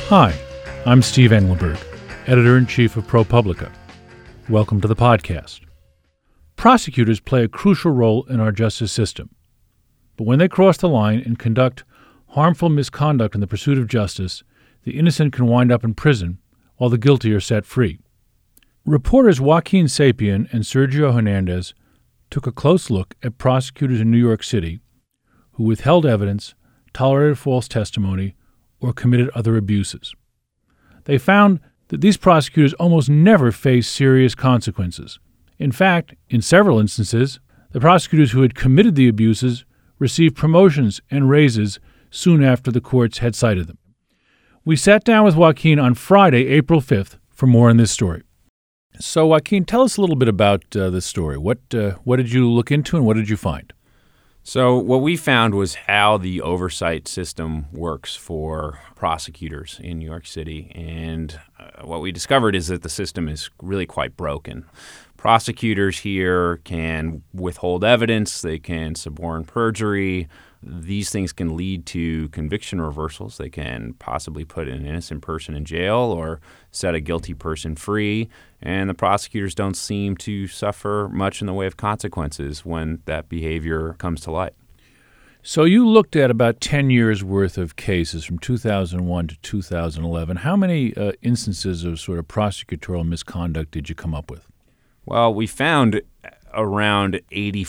Hi, I'm Steve Engelberg, Editor-in-Chief of ProPublica. Welcome to the podcast. Prosecutors play a crucial role in our justice system. But when they cross the line and conduct harmful misconduct in the pursuit of justice, the innocent can wind up in prison while the guilty are set free. Reporters Joaquin Sapien and Sergio Hernandez took a close look at prosecutors in New York City who withheld evidence, tolerated false testimony, or committed other abuses. They found that these prosecutors almost never faced serious consequences. In fact, in several instances, the prosecutors who had committed the abuses received promotions and raises soon after the courts had cited them. We sat down with Joaquin on Friday, April 5th, for more on this story. So, Joaquin, tell us a little bit about this story. What did you look into and what did you find? So what we found was how the oversight system works for prosecutors in New York City. And what we discovered is that the system is really quite broken. Prosecutors here can withhold evidence. They can suborn perjury. These things can lead to conviction reversals. They can possibly put an innocent person in jail or set a guilty person free. And the prosecutors don't seem to suffer much in the way of consequences when that behavior comes to light. So you looked at about 10 years' worth of cases from 2001 to 2011. How many instances of sort of prosecutorial misconduct did you come up with? Well, we found around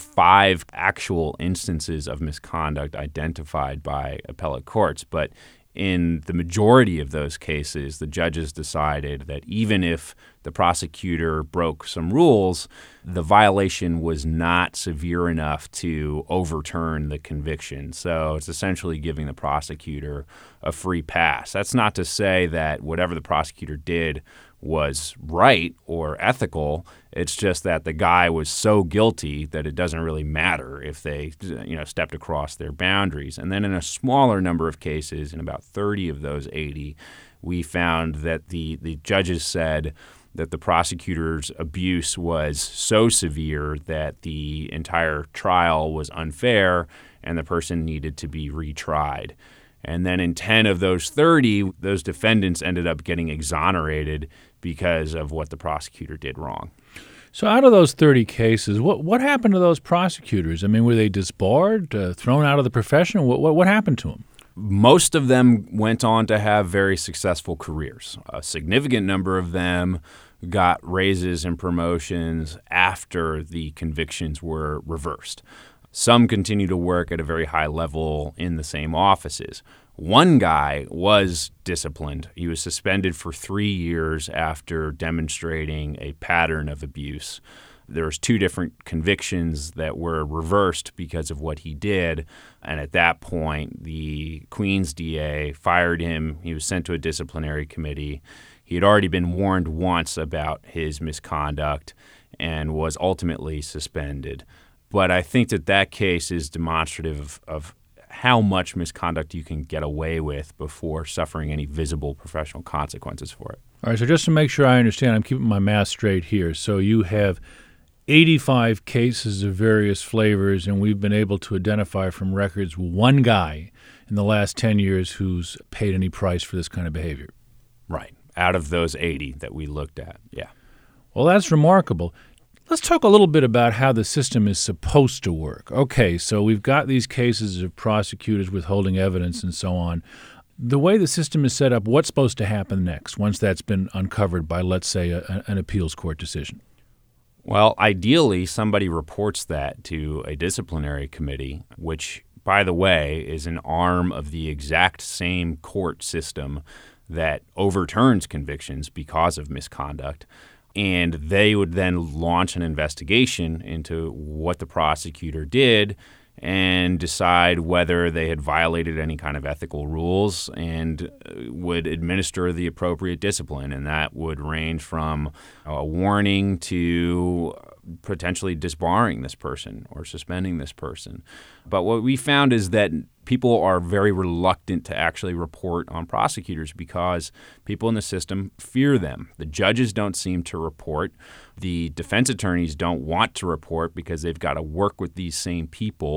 85 actual instances of misconduct identified by appellate courts. But in the majority of those cases, the judges decided that even if the prosecutor broke some rules, the violation was not severe enough to overturn the conviction. So it's essentially giving the prosecutor a free pass. That's not to say that whatever the prosecutor did was right or ethical. It's just that the guy was so guilty that it doesn't really matter if they, stepped across their boundaries. And then in a smaller number of cases, in about 30 of those 80, we found that the judges said that the prosecutor's abuse was so severe that the entire trial was unfair and the person needed to be retried. And then in 10 of those 30, those defendants ended up getting exonerated because of what the prosecutor did wrong. So out of those 30 cases, what happened to those prosecutors? I mean, were they disbarred, thrown out of the profession? What happened to them? Most of them went on to have very successful careers. A significant number of them got raises and promotions after the convictions were reversed. Some continue to work at a very high level in the same offices. One guy was disciplined. He was suspended for 3 years after demonstrating a pattern of abuse. There was 2 different convictions that were reversed because of what he did. And at that point, the Queens DA fired him. He was sent to a disciplinary committee. He had already been warned once about his misconduct and was ultimately suspended. But I think that case is demonstrative of how much misconduct you can get away with before suffering any visible professional consequences for it. All right, so just to make sure I understand, I'm keeping my math straight here. So you have 85 cases of various flavors, and we've been able to identify from records one guy in the last 10 years who's paid any price for this kind of behavior. Right, out of those 80 that we looked at, yeah. Well, that's remarkable. Let's talk a little bit about how the system is supposed to work. Okay, so we've got these cases of prosecutors withholding evidence and so on. The way the system is set up, what's supposed to happen next once that's been uncovered by, let's say, an appeals court decision? Well, ideally, somebody reports that to a disciplinary committee, which, by the way, is an arm of the exact same court system that overturns convictions because of misconduct. And they would then launch an investigation into what the prosecutor did and decide whether they had violated any kind of ethical rules and would administer the appropriate discipline. And that would range from a warning to potentially disbarring this person or suspending this person. But what we found is that people are very reluctant to actually report on prosecutors because people in the system fear them. The judges don't seem to report. The defense attorneys don't want to report because they've got to work with these same people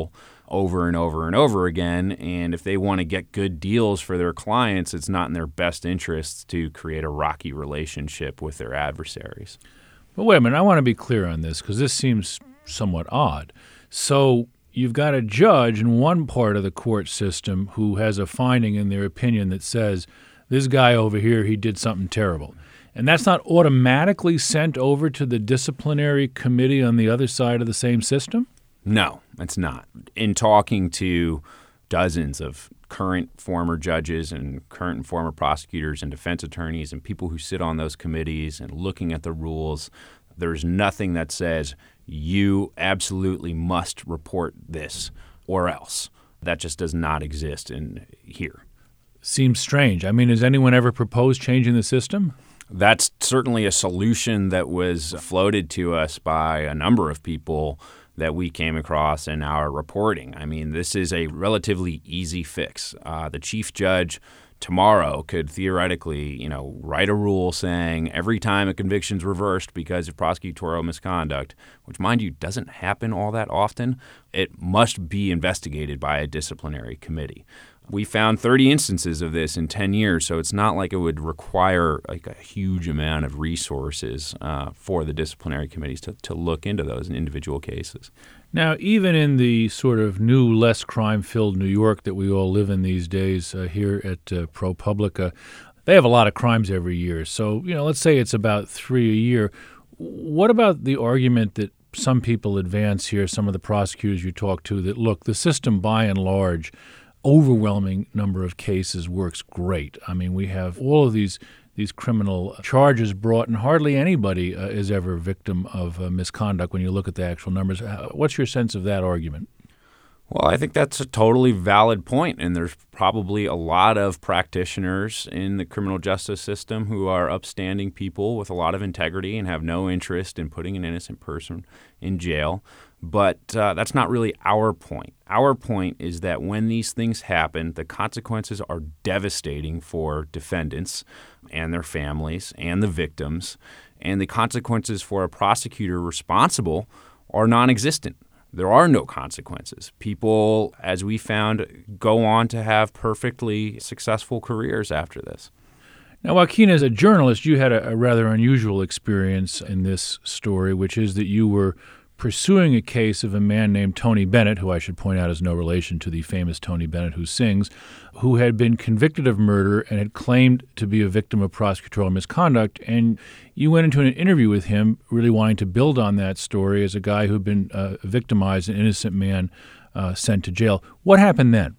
over and over and over again. And if they want to get good deals for their clients, it's not in their best interests to create a rocky relationship with their adversaries. But wait a minute, I want to be clear on this because this seems somewhat odd. So you've got a judge in one part of the court system who has a finding in their opinion that says, this guy over here, he did something terrible. And that's not automatically sent over to the disciplinary committee on the other side of the same system? No, it's not. In talking to dozens of current former judges and current and former prosecutors and defense attorneys and people who sit on those committees and looking at the rules, there's nothing that says you absolutely must report this or else. That just does not exist in here. Seems strange. I mean, has anyone ever proposed changing the system? That's certainly a solution that was floated to us by a number of people that we came across in our reporting. I mean, this is a relatively easy fix. The chief judge tomorrow could theoretically, write a rule saying every time a conviction's reversed because of prosecutorial misconduct, which, mind you, doesn't happen all that often, it must be investigated by a disciplinary committee. We found 30 instances of this in 10 years, so it's not like it would require like a huge amount of resources for the disciplinary committees to look into those individual cases. Now, even in the sort of new, less crime-filled New York that we all live in these days here at ProPublica, they have a lot of crimes every year. So, let's say it's about 3 a year. What about the argument that some people advance here, some of the prosecutors you talk to, that, look, the system by and large, overwhelming number of cases works great. I mean, we have all of these criminal charges brought, and hardly anybody is ever a victim of misconduct when you look at the actual numbers. What's your sense of that argument? Well, I think that's a totally valid point, and there's probably a lot of practitioners in the criminal justice system who are upstanding people with a lot of integrity and have no interest in putting an innocent person in jail. But that's not really our point. Our point is that when these things happen, the consequences are devastating for defendants and their families and the victims, and the consequences for a prosecutor responsible are non-existent. There are no consequences. People, as we found, go on to have perfectly successful careers after this. Now, Joaquin, as a journalist, you had a rather unusual experience in this story, which is that you were pursuing a case of a man named Tony Bennett, who I should point out is no relation to the famous Tony Bennett who sings, who had been convicted of murder and had claimed to be a victim of prosecutorial misconduct. And you went into an interview with him really wanting to build on that story as a guy who had been victimized, an innocent man sent to jail. What happened then?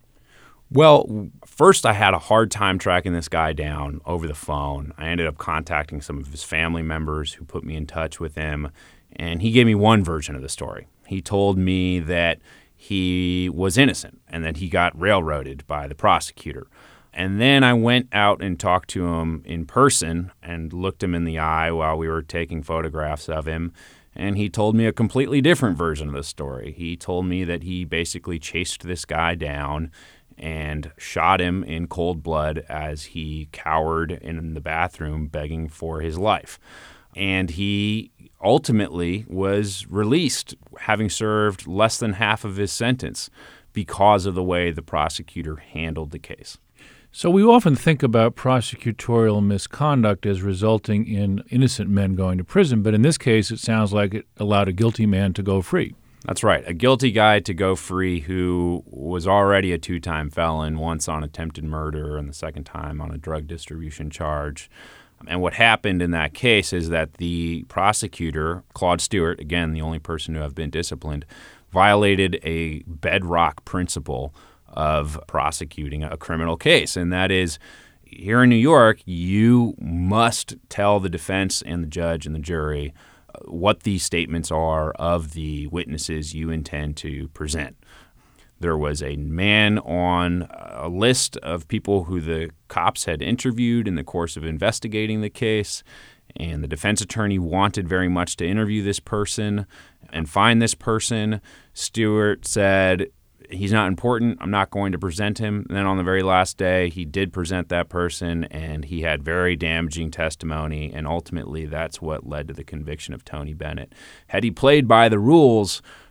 Well, first I had a hard time tracking this guy down over the phone. I ended up contacting some of his family members who put me in touch with him. And he gave me one version of the story. He told me that he was innocent and that he got railroaded by the prosecutor. And then I went out and talked to him in person and looked him in the eye while we were taking photographs of him. And he told me a completely different version of the story. He told me that he basically chased this guy down and shot him in cold blood as he cowered in the bathroom begging for his life. And he ultimately was released, having served less than half of his sentence because of the way the prosecutor handled the case. So we often think about prosecutorial misconduct as resulting in innocent men going to prison, but in this case it sounds like it allowed a guilty man to go free. That's right. A guilty guy to go free who was already a 2-time felon, once on attempted murder and the second time on a drug distribution charge. And what happened in that case is that the prosecutor, Claude Stewart, again, the only person to have been disciplined, violated a bedrock principle of prosecuting a criminal case. And that is, here in New York, you must tell the defense and the judge and the jury what the statements are of the witnesses you intend to present. There was a man on a list of people who the cops had interviewed in the course of investigating the case, and the defense attorney wanted very much to interview this person and find this person. Stewart said, he's not important, I'm not going to present him. And then on the very last day, he did present that person, and he had very damaging testimony, and ultimately that's what led to the conviction of Tony Bennett. Had he played by the rules,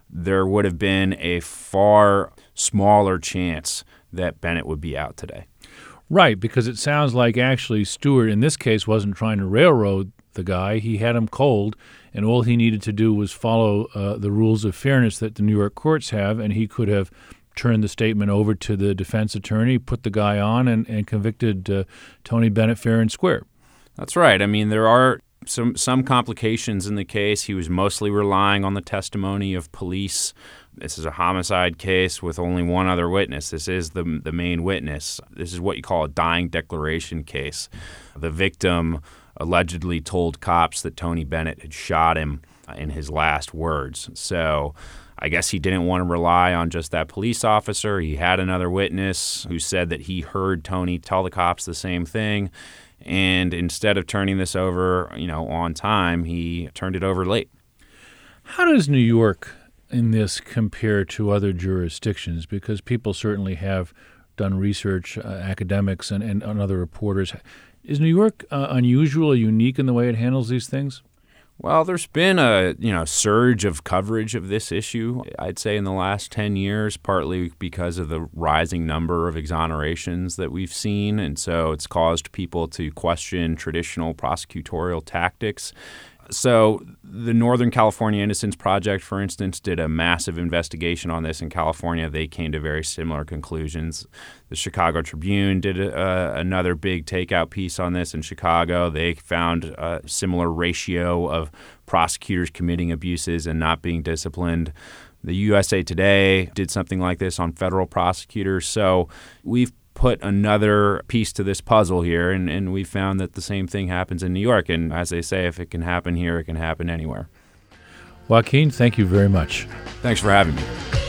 there would have been a far smaller chance that Bennett would be out today. Right, because it sounds like actually Stewart, in this case, wasn't trying to railroad the guy. He had him cold, and all he needed to do was follow the rules of fairness that the New York courts have, and he could have turned the statement over to the defense attorney, put the guy on, and convicted Tony Bennett fair and square. That's right. I mean, there are some complications in the case. He was mostly relying on the testimony of police. This is a homicide case with only one other witness. This is the main witness. This is what you call a dying declaration case. The victim allegedly told cops that Tony Bennett had shot him in his last words. So I guess he didn't want to rely on just that police officer. He had another witness who said that he heard Tony tell the cops the same thing. And instead of turning this over, on time, he turned it over late. How does New York in this compare to other jurisdictions? Because people certainly have done research, academics and other reporters. Is New York unusual or unique in the way it handles these things? Well, there's been a surge of coverage of this issue, I'd say, in the last 10 years, partly because of the rising number of exonerations that we've seen. And so it's caused people to question traditional prosecutorial tactics. So the Northern California Innocence Project, for instance, did a massive investigation on this in California. They came to very similar conclusions. The Chicago Tribune did another big takeout piece on this in Chicago. They found a similar ratio of prosecutors committing abuses and not being disciplined. The USA Today did something like this on federal prosecutors. So we've put another piece to this puzzle here, and we found that the same thing happens in New York. And as they say, if it can happen here, it can happen anywhere. Joaquin, thank you very much. Thanks for having me.